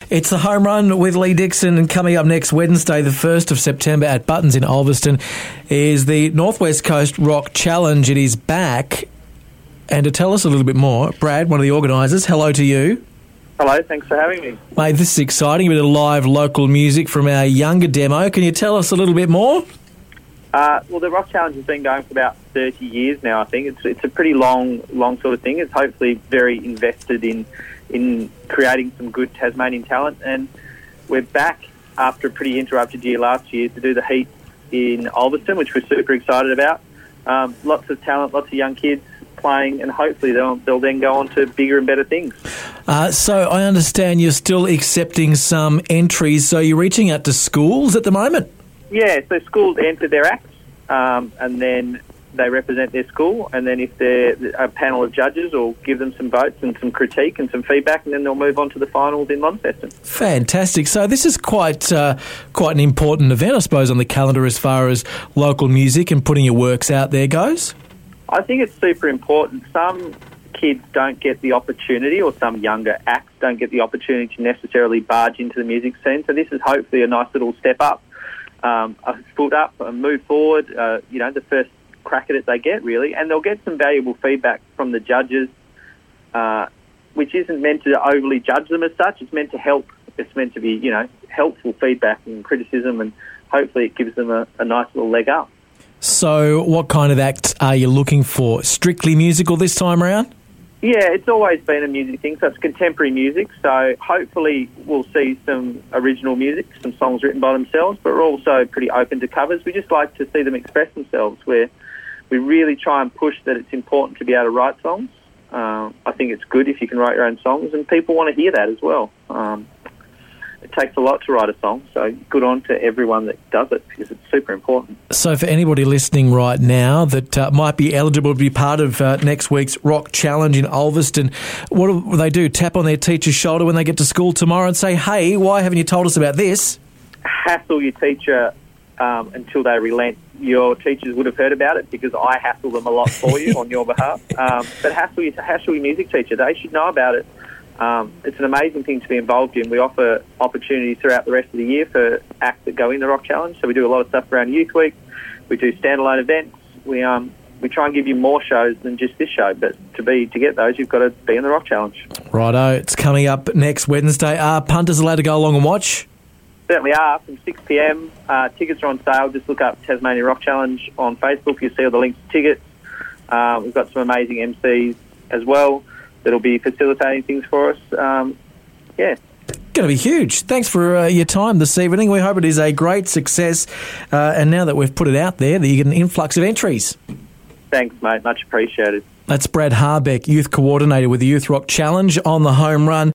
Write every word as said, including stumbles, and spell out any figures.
It's the Home Run with Lee Dixon, and coming up next Wednesday, the first of September at Buttons in Ulverston, is the Northwest Coast Rock Challenge. It is back. And to tell us a little bit more, Brad, one of the organisers, hello to you. Hello, thanks for having me. Mate, this is exciting. A bit of live local music from our younger demo. Can you tell us a little bit more? Uh, well, the Rock Challenge has been going for about thirty years now, I think. It's it's a pretty long, long sort of thing. It's hopefully very invested in in creating some good Tasmanian talent, and we're back after a pretty interrupted year last year to do the heat in Ulverston, which we're super excited about. Um, lots of talent, lots of young kids playing, and hopefully they'll, they'll then go on to bigger and better things. Uh, so I understand you're still accepting some entries, so you're reaching out to schools at the moment? Yeah, so schools enter their acts, um, and then they represent their school, and then if they're a panel of judges will give them some votes and some critique and some feedback, and then they'll move on to the finals in Launceston. Fantastic. So this is quite uh, quite an important event, I suppose, on the calendar as far as local music and putting your works out there goes? I think it's super important. Some kids don't get the opportunity, or some younger acts don't get the opportunity to necessarily barge into the music scene, so this is hopefully a nice little step up, um, a foot up, a move forward, uh, you know, the first crack at it they get, really, and they'll get some valuable feedback from the judges, uh, which isn't meant to overly judge them as such. It's meant to help. It's meant to be, you know, helpful feedback and criticism, and hopefully it gives them a, a nice little leg up. So what kind of act are you looking for? Strictly musical this time around? Yeah, it's always been a music thing, so it's contemporary music, so hopefully we'll see some original music, some songs written by themselves, but we're also pretty open to covers. We just like to see them express themselves, where we really try and push that it's important to be able to write songs. Um, I think it's good if you can write your own songs, and people want to hear that as well. Um, it takes a lot to write a song, so good on to everyone that does it, because it's super important. So for anybody listening right now that uh, might be eligible to be part of uh, next week's Rock Challenge in Ulverston, what do they do? Tap on their teacher's shoulder when they get to school tomorrow and say, hey, why haven't you told us about this? Hassle your teacher um, until they relent. Your teachers would have heard about it, because I hassle them a lot for you on your behalf. Um, but hassle your, hassle your music teacher. They should know about it. Um, it's an amazing thing to be involved in. We offer opportunities throughout the rest of the year for acts that go in the Rock Challenge. So we do a lot of stuff around Youth Week. We do standalone events. We um we try and give you more shows than just this show. But to be to get those, you've got to be in the Rock Challenge. Righto. It's coming up next Wednesday. Are punters allowed to go along and watch? Certainly are, from six p.m. Uh, tickets are on sale. Just look up Tasmania Rock Challenge on Facebook. You'll see all the links to tickets. Uh, we've got some amazing M Cs as well that'll be facilitating things for us. Um, yeah. Going to be huge. Thanks for uh, your time this evening. We hope it is a great success. Uh, and now that we've put it out there, that you get an influx of entries. Thanks, mate. Much appreciated. That's Brad Harbeck, Youth Coordinator with the Youth Rock Challenge on the Home Run.